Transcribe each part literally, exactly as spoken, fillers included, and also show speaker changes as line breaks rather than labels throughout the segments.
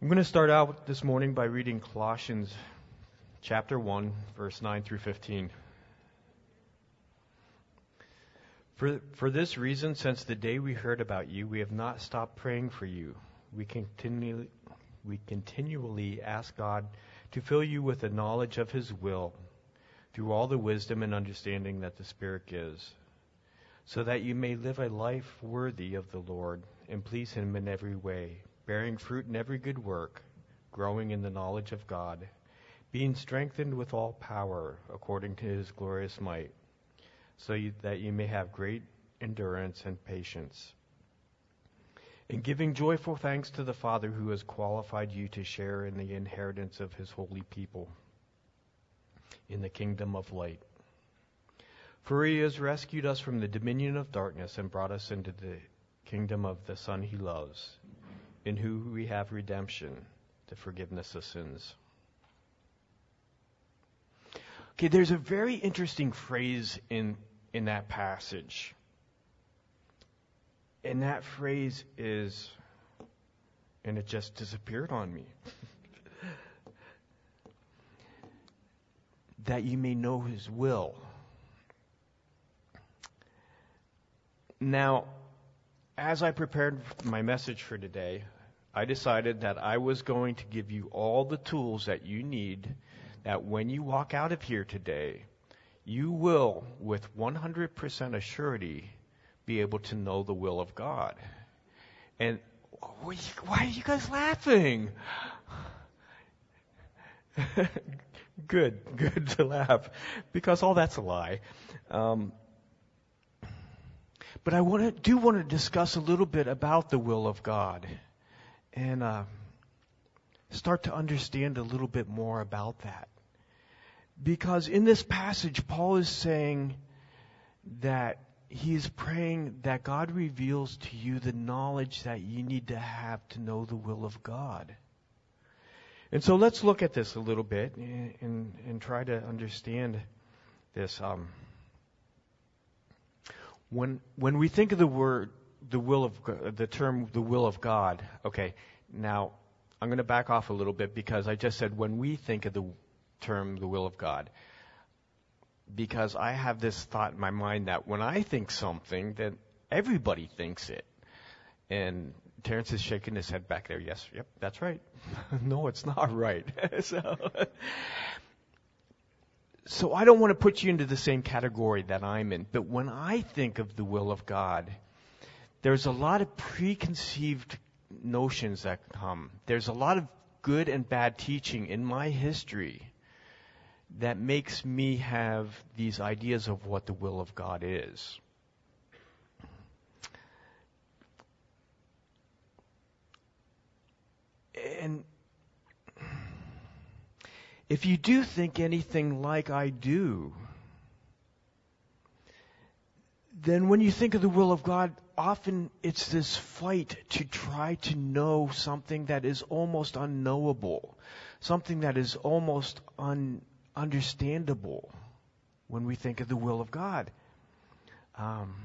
I'm going to start out this morning by reading Colossians chapter one, verse nine through fifteen. For, for this reason, since the day we heard about you, we have not stopped praying for you. We continually, we continually ask God to fill you with the knowledge of His will through all the wisdom and understanding that the Spirit gives, so that you may live a life worthy of the Lord and please Him in every way, bearing fruit in every good work, growing in the knowledge of God, being strengthened with all power according to His glorious might, so you, that you may have great endurance and patience, and giving joyful thanks to the Father who has qualified you to share in the inheritance of His holy people in the kingdom of light. For He has rescued us from the dominion of darkness and brought us into the kingdom of the Son He loves, in whom we have redemption, the forgiveness of sins. Okay, there's a very interesting phrase in, in that passage. And that phrase is, and it just disappeared on me, that you may know His will. Now, as I prepared my message for today, I decided that I was going to give you all the tools that you need, that when you walk out of here today, you will, with one hundred percent assurity, be able to know the will of God. And why are you guys laughing? Good, good to laugh, because all that's a lie. Um, but I want to do want to discuss a little bit about the will of God, and uh, start to understand a little bit more about that. Because in this passage, Paul is saying that he is praying that God reveals to you the knowledge that you need to have to know the will of God. And so let's look at this a little bit and, and, and try to understand this. Um, when when we think of the word, the will of the term, the will of God. Okay, now I'm going to back off a little bit, because I just said when we think of the term, the will of God, because I have this thought in my mind that when I think something, then everybody thinks it. And Terrence is shaking his head back there. Yes, yep, that's right. No, it's not right. so, so I don't want to put you into the same category that I'm in. But when I think of the will of God, there's a lot of preconceived notions that come. There's a lot of good and bad teaching in my history that makes me have these ideas of what the will of God is. And if you do think anything like I do, then when you think of the will of God, often it's this fight to try to know something that is almost unknowable, something that is almost ununderstandable when we think of the will of God. Um,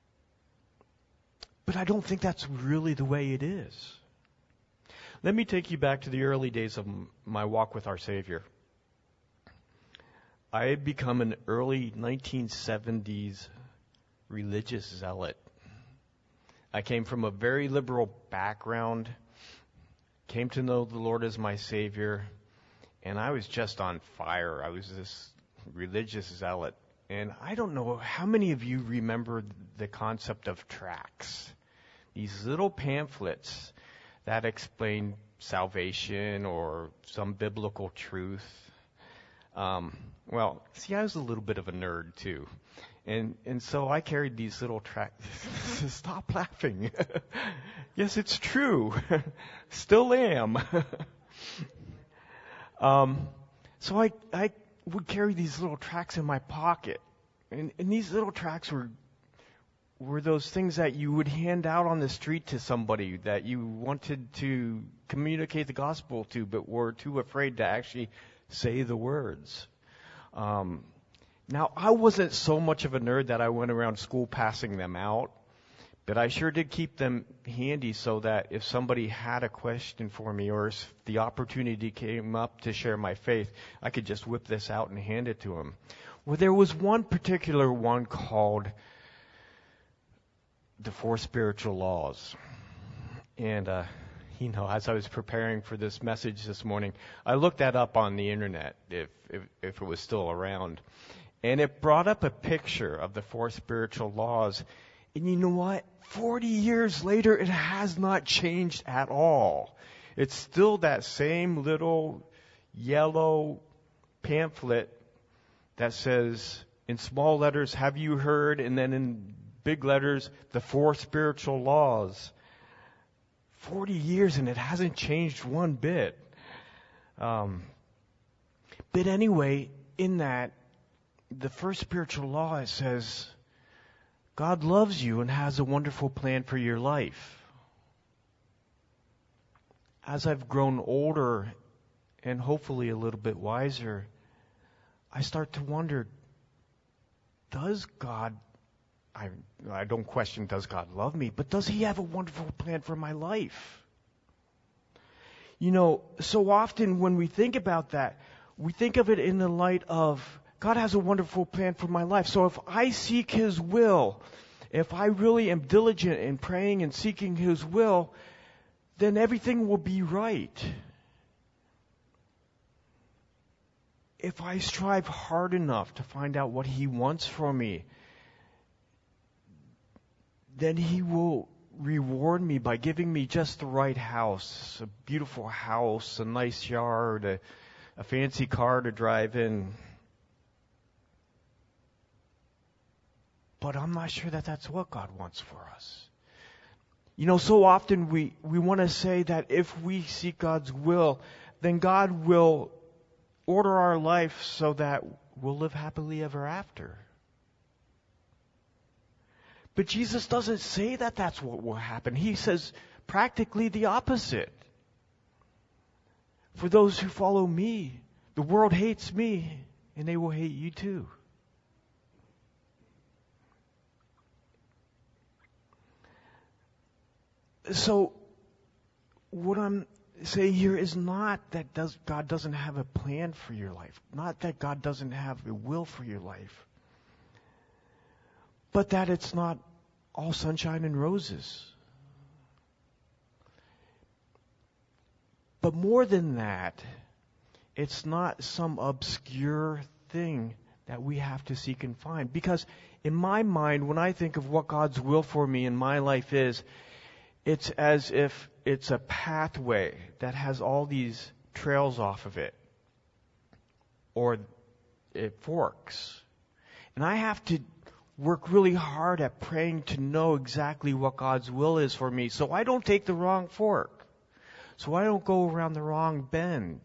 but I don't think that's really the way it is. Let me take you back to the early days of my walk with our Savior. I had become an early nineteen seventies religious zealot. I came from a very liberal background, came to know the Lord as my Savior, and I was just on fire. I was this religious zealot. And I don't know how many of you remember the concept of tracts, these little pamphlets that explain salvation or some biblical truth. Um, well, see, I was a little bit of a nerd too. And and so I carried these little tracts. Stop laughing. Yes, it's true. Still am. um, so I I would carry these little tracts in my pocket. And, and these little tracts were were those things that you would hand out on the street to somebody that you wanted to communicate the gospel to, but were too afraid to actually say the words. Um, now, I wasn't so much of a nerd that I went around school passing them out, But I sure did keep them handy so that if somebody had a question for me or if the opportunity came up to share my faith, I could just whip this out and hand it to them. Well, there was one particular one called The Four Spiritual Laws. And, uh, you know, as I was preparing for this message this morning, I looked that up on the internet, if, if, if it was still around. And it brought up a picture of the four spiritual laws. And you know what? Forty years later, it has not changed at all. It's still that same little yellow pamphlet that says in small letters, "Have you heard?" and then in big letters, "The four spiritual laws." Forty years and it hasn't changed one bit. Um, but anyway, in that, the first spiritual law, it says, God loves you and has a wonderful plan for your life. As I've grown older and hopefully a little bit wiser, I start to wonder, does God, I, I don't question does God love me, but does He have a wonderful plan for my life? You know, so often when we think about that, we think of it in the light of God has a wonderful plan for my life. So if I seek His will, if I really am diligent in praying and seeking His will, then everything will be right. If I strive hard enough to find out what He wants from me, then He will reward me by giving me just the right house, a beautiful house, a nice yard, a, a fancy car to drive in. But I'm not sure that that's what God wants for us. You know, so often we, we want to say that if we seek God's will, then God will order our life so that we'll live happily ever after. But Jesus doesn't say that that's what will happen. He says practically the opposite. For those who follow me, the world hates me, and they will hate you too. So, what I'm saying here is not that does, God doesn't have a plan for your life. Not that God doesn't have a will for your life. But that it's not all sunshine and roses. But more than that, it's not some obscure thing that we have to seek and find. Because in my mind, when I think of what God's will for me in my life is, it's as if it's a pathway that has all these trails off of it. Or it forks. And I have to work really hard at praying to know exactly what God's will is for me so I don't take the wrong fork. So I don't go around the wrong bend.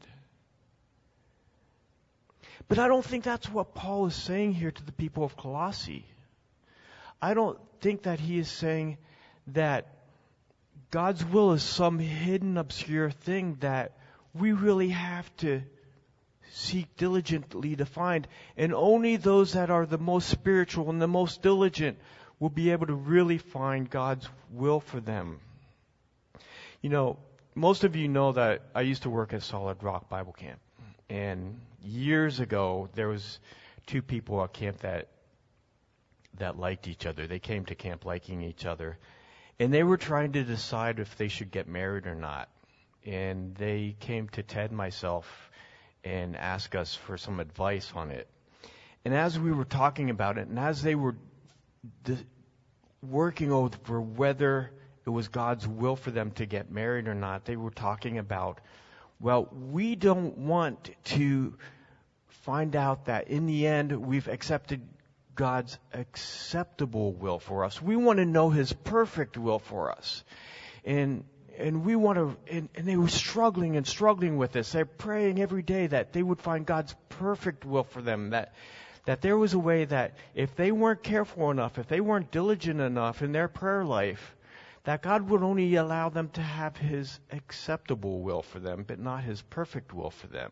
But I don't think that's what Paul is saying here to the people of Colossae. I don't think that he is saying that God's will is some hidden, obscure thing that we really have to seek diligently to find. And only those that are the most spiritual and the most diligent will be able to really find God's will for them. You know, most of you know that I used to work at Solid Rock Bible Camp. And years ago, there was two people at camp that that liked each other. They came to camp liking each other. And they were trying to decide if they should get married or not. And they came to Ted and myself and asked us for some advice on it. And as we were talking about it, and as they were d- working over whether it was God's will for them to get married or not, they were talking about, well, we don't want to find out that in the end we've accepted God's acceptable will for us. We want to know His perfect will for us. And and we want to, and, and they were struggling and struggling with this. They're praying every day that they would find God's perfect will for them. That that there was a way that if they weren't careful enough, if they weren't diligent enough in their prayer life, that God would only allow them to have His acceptable will for them, but not His perfect will for them.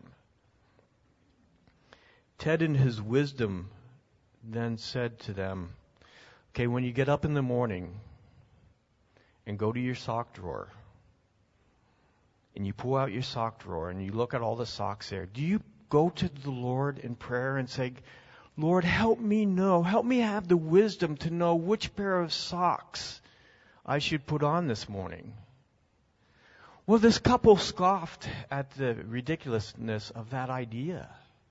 Ted, in his wisdom, then said to them, okay, when you get up in the morning, and go to your sock drawer and you pull out your sock drawer and you look at all the socks there, do you go to the Lord in prayer and say, Lord, help me know, help me have the wisdom to know which pair of socks I should put on this morning? Well, this couple scoffed at the ridiculousness of that idea.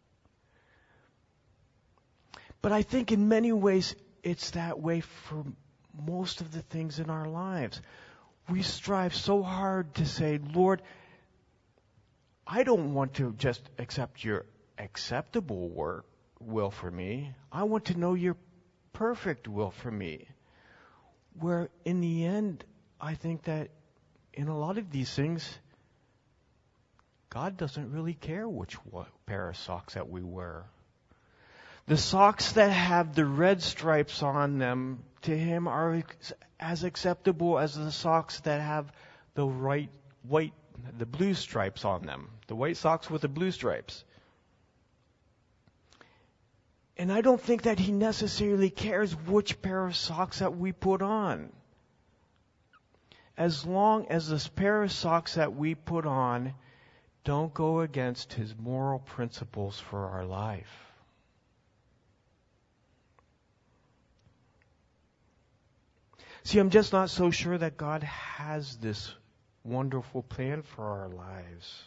But I think in many ways it's that way for most of the things in our lives. We strive so hard to say, Lord, I don't want to just accept your acceptable work, will for me. I want to know your perfect will for me. Where in the end, I think that in a lot of these things, God doesn't really care which pair of socks that we wear. The socks that have the red stripes on them, to Him, are as acceptable as the socks that have the right white, the blue stripes on them. The white socks with the blue stripes. And I don't think that He necessarily cares which pair of socks that we put on. As long as this pair of socks that we put on don't go against His moral principles for our life. See, I'm just not so sure that God has this wonderful plan for our lives.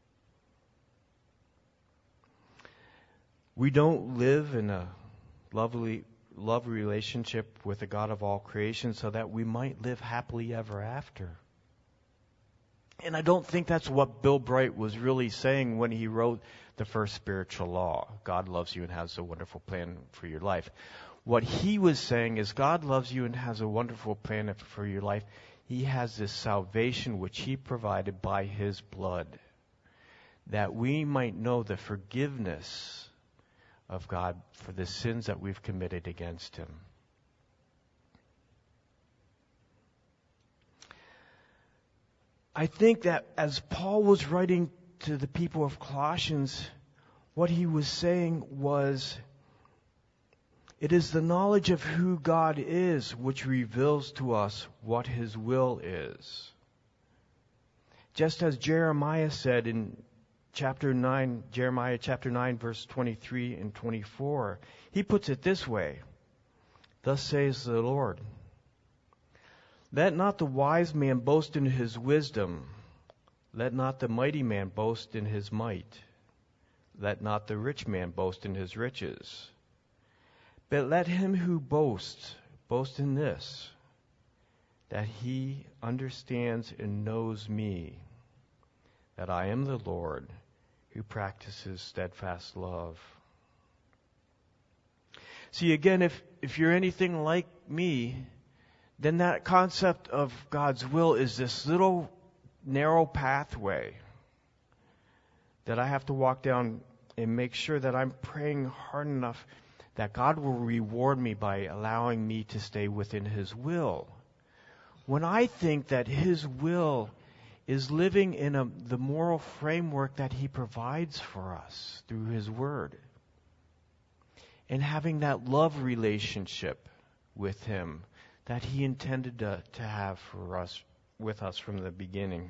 We don't live in a lovely love relationship with the God of all creation so that we might live happily ever after. And I don't think that's what Bill Bright was really saying when he wrote the first spiritual law. God loves you and has a wonderful plan for your life. What he was saying is God loves you and has a wonderful plan for your life. He has this salvation which He provided by His blood, that we might know the forgiveness of God for the sins that we've committed against Him. I think that as Paul was writing to the people of Colossians, what he was saying was, it is the knowledge of who God is which reveals to us what His will is. Just as Jeremiah said in chapter nine, Jeremiah chapter nine, verse twenty-three and twenty-four, he puts it this way, thus says the Lord, let not the wise man boast in his wisdom, let not the mighty man boast in his might, let not the rich man boast in his riches. But let him who boasts, boast in this, that he understands and knows me, that I am the Lord who practices steadfast love. See, again, if, if you're anything like me, then that concept of God's will is this little narrow pathway that I have to walk down and make sure that I'm praying hard enough that God will reward me by allowing me to stay within His will. When I think that His will is living in a, the moral framework that He provides for us through His Word, and having that love relationship with Him that He intended to, to have for us, with us from the beginning.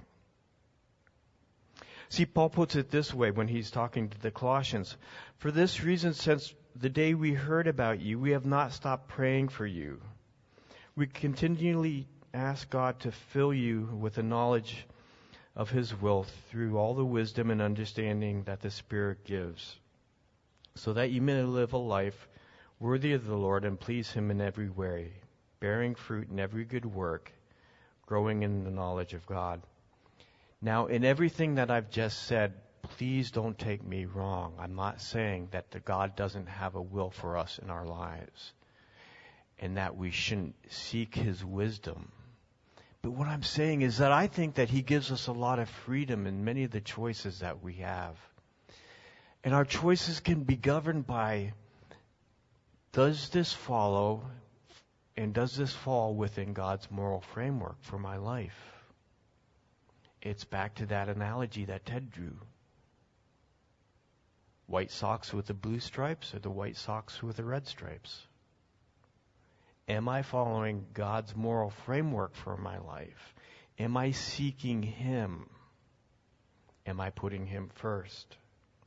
See, Paul puts it this way when he's talking to the Colossians. For this reason, since the day we heard about you, we have not stopped praying for you. We continually ask God to fill you with the knowledge of His will through all the wisdom and understanding that the Spirit gives, so that you may live a life worthy of the Lord and please Him in every way, bearing fruit in every good work, growing in the knowledge of God. Now, in everything that I've just said, please don't take me wrong. I'm not saying that the God doesn't have a will for us in our lives and that we shouldn't seek His wisdom. But what I'm saying is that I think that He gives us a lot of freedom in many of the choices that we have. And our choices can be governed by, does this follow and does this fall within God's moral framework for my life? It's back to that analogy that Ted drew. White socks with the blue stripes or the white socks with the red stripes? Am I following God's moral framework for my life? Am I seeking Him? Am I putting Him first?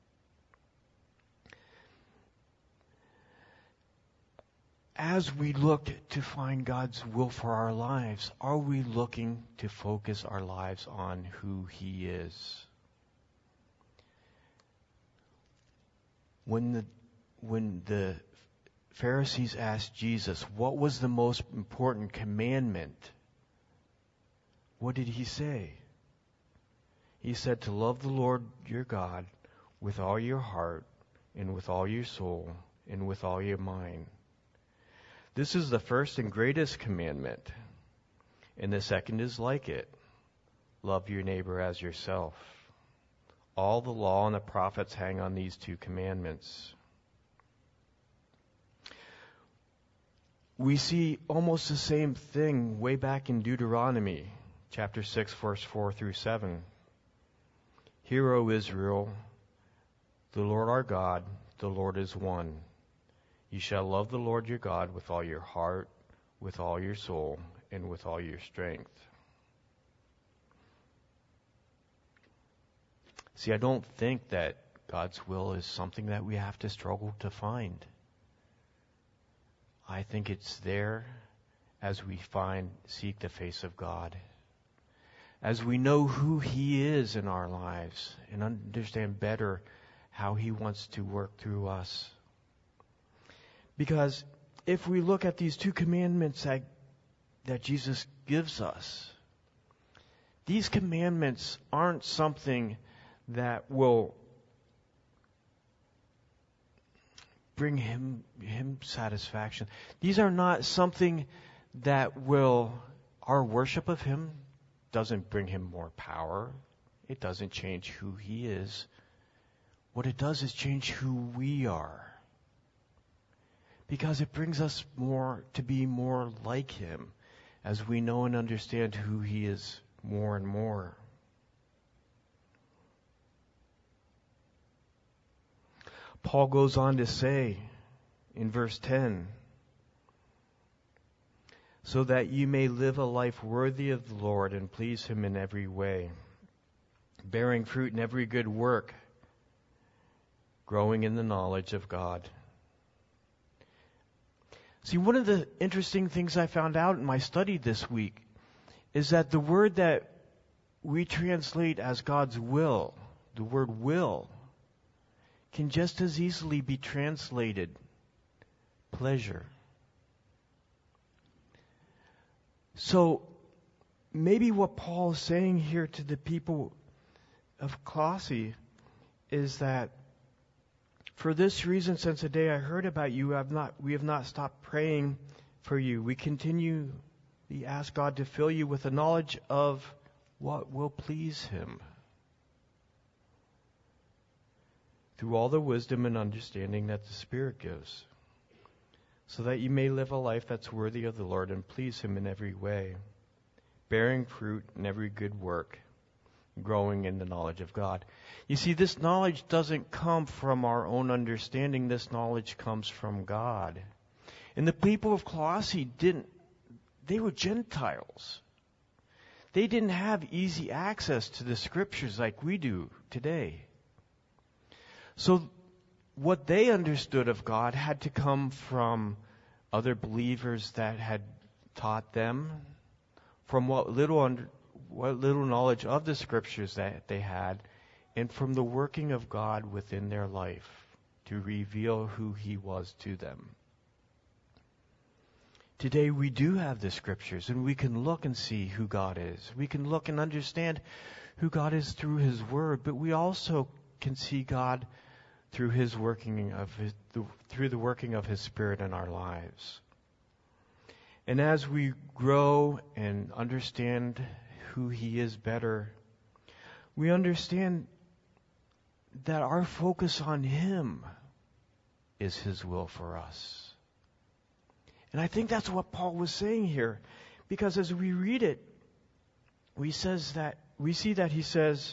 As we look to find God's will for our lives, are we looking to focus our lives on who He is? When the when the Pharisees asked Jesus, what was the most important commandment? What did He say? He said to love the Lord your God with all your heart and with all your soul and with all your mind. This is the first and greatest commandment. And the second is like it. Love your neighbor as yourself. All the law and the prophets hang on these two commandments. We see almost the same thing way back in Deuteronomy, chapter six, verse four through seven. Hear, O Israel, the Lord our God, the Lord is one. You shall love the Lord your God with all your heart, with all your soul, and with all your strength. See, I don't think that God's will is something that we have to struggle to find. I think it's there as we find, seek the face of God. As we know who He is in our lives and understand better how He wants to work through us. Because if we look at these two commandments that, that Jesus gives us, these commandments aren't something that will bring him him satisfaction. These are not something that will, our worship of Him doesn't bring Him more power. It doesn't change who He is. What it does is change who we are. Because it brings us more to be more like Him as we know and understand who He is more and more. Paul goes on to say in verse ten, so that you may live a life worthy of the Lord and please Him in every way, bearing fruit in every good work, growing in the knowledge of God. See, one of the interesting things I found out in my study this week is that the word that we translate as God's will, the word will, can just as easily be translated pleasure. So maybe what Paul is saying here to the people of Colossae is that for this reason, since the day I heard about you, I've not, we have not stopped praying for you. We continually ask God to fill you with the knowledge of what will please Him, through all the wisdom and understanding that the Spirit gives, so that you may live a life that's worthy of the Lord and please Him in every way, bearing fruit in every good work, growing in the knowledge of God. You see, this knowledge doesn't come from our own understanding. This knowledge comes from God. And the people of Colossae didn't, they were Gentiles. They didn't have easy access to the Scriptures like we do today. So what they understood of God had to come from other believers that had taught them, from what little under, what little knowledge of the Scriptures that they had, and from the working of God within their life to reveal who He was to them. Today we do have the Scriptures, and we can look and see who God is. We can look and understand who God is through His Word, but we also can see God through His working of His, through the working of His Spirit in our lives. And as we grow and understand who He is better, we understand that our focus on Him is His will for us. And I think that's what Paul was saying here, because as we read it, we says that we see that he says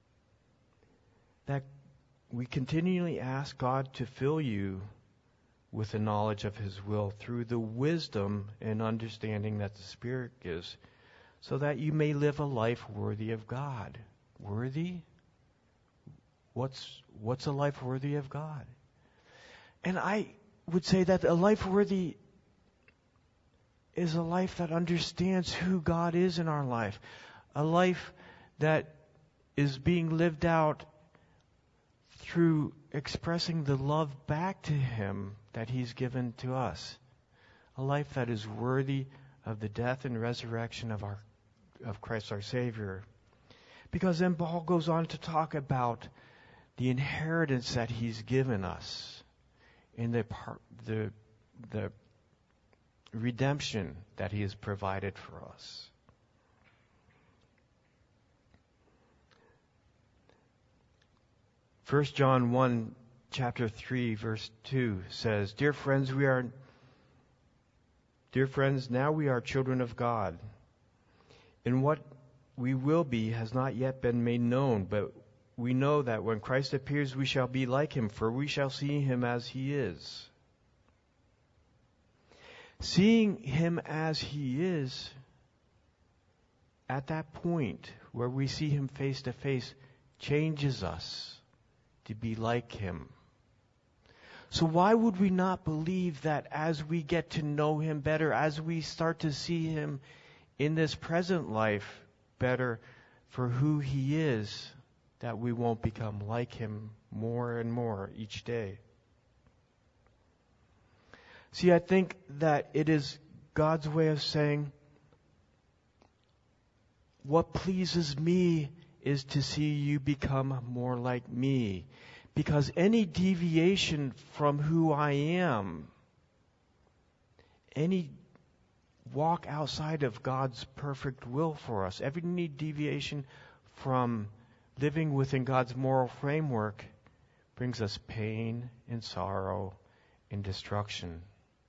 that we continually ask God to fill you with the knowledge of His will through the wisdom and understanding that the Spirit gives, so that you may live a life worthy of God. Worthy? What's what's a life worthy of God? And I would say that a life worthy is a life that understands who God is in our life. A life that is being lived out through expressing the love back to Him that He's given to us. A life that is worthy of the death and resurrection of our of Christ our Savior. Because then Paul goes on to talk about the inheritance that He's given us in the part, the the redemption that He has provided for us. First John one, chapter three, verse two says, Dear friends, we are Dear friends, now we are children of God. And what we will be has not yet been made known, but we know that when Christ appears, we shall be like Him, for we shall see Him as He is. Seeing Him as He is, at that point where we see Him face to face, changes us to be like Him. So why would we not believe that as we get to know Him better, as we start to see Him in this present life better for who He is, that we won't become like Him more and more each day? See, I think that it is God's way of saying, what pleases me is to see you become more like me. Because any deviation from who I am, any walk outside of God's perfect will for us, every deviation from living within God's moral framework brings us pain and sorrow and destruction.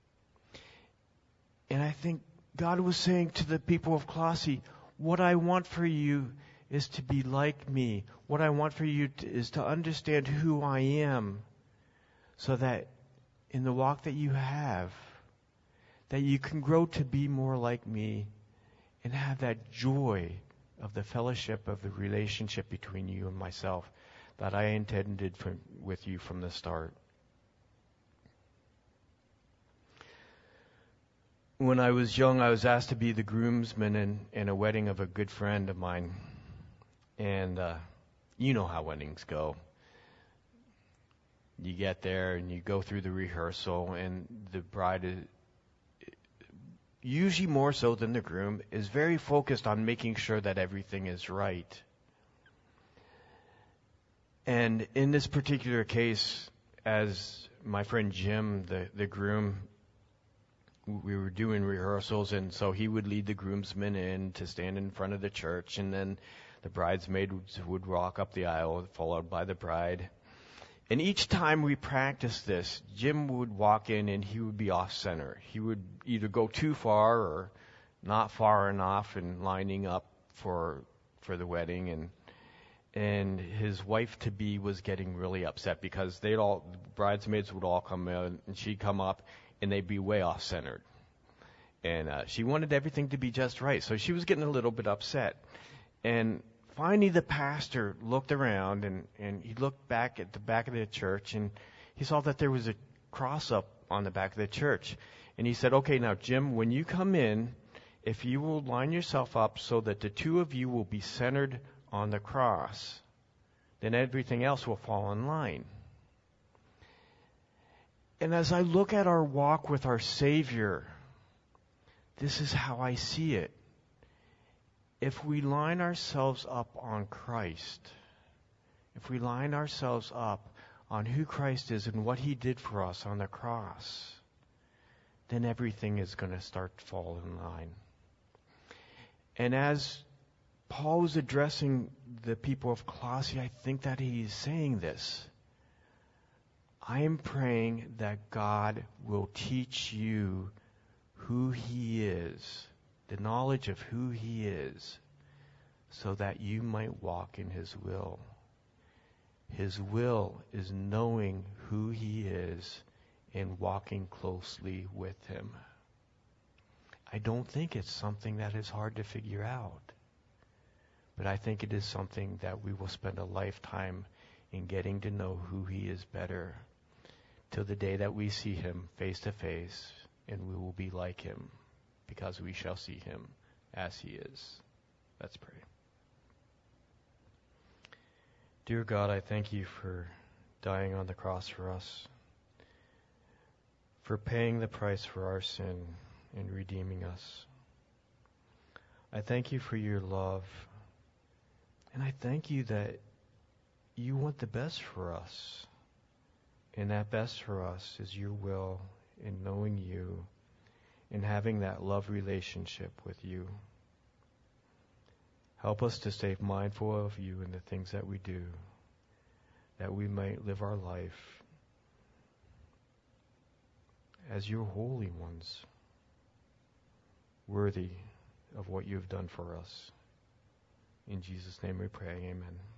And I think God was saying to the people of Colossae, what I want for you is to be like me. What I want for you to, is to understand who I am, so that in the walk that you have, that you can grow to be more like me and have that joy of the fellowship of the relationship between you and myself that I intended for, with you from the start. When I was young, I was asked to be the groomsman in, in a wedding of a good friend of mine. And uh, you know how weddings go. You get there and you go through the rehearsal, and the bride is, usually more so than the groom, is very focused on making sure that everything is right. And in this particular case, as my friend Jim, the, the groom, we were doing rehearsals, and so he would lead the groomsmen in to stand in front of the church, and then the bridesmaids would walk up the aisle, followed by the bride. And each time we practiced this, Jim would walk in and he would be off center. He would either go too far or not far enough in lining up for for the wedding, and and his wife to be was getting really upset because they'd all the bridesmaids would all come in and she'd come up and they'd be way off centered. And uh, she wanted everything to be just right, so she was getting a little bit upset. And finally the pastor looked around and, and he looked back at the back of the church and he saw that there was a cross up on the back of the church. And he said, okay, now Jim, when you come in, if you will line yourself up so that the two of you will be centered on the cross, then everything else will fall in line. And as I look at our walk with our Savior, this is how I see it. If we line ourselves up on Christ, if we line ourselves up on who Christ is and what He did for us on the cross, then everything is going to start to fall in line. And as Paul was addressing the people of Colossae, I think that he's saying this. I am praying that God will teach you who He is, the knowledge of who He is, so that you might walk in His will. His will is knowing who He is in walking closely with him. I don't think it's something that is hard to figure out. But I think it is something that we will spend a lifetime in getting to know who he is better, till the day that we see him face to face, and we will be like him, because we shall see him as he is. Let's pray. Dear God, I thank you for dying on the cross for us, for paying the price for our sin and redeeming us. I thank you for your love, and I thank you that you want the best for us. And that best for us is your will in knowing you and having that love relationship with you. Help us to stay mindful of you in the things that we do, that we might live our life as your holy ones, worthy of what you have done for us. In Jesus' name we pray, amen.